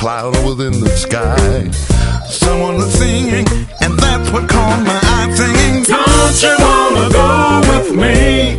cloud within the sky. Someone is singing, and that's what caught my eye singing. Don't you wanna go with me?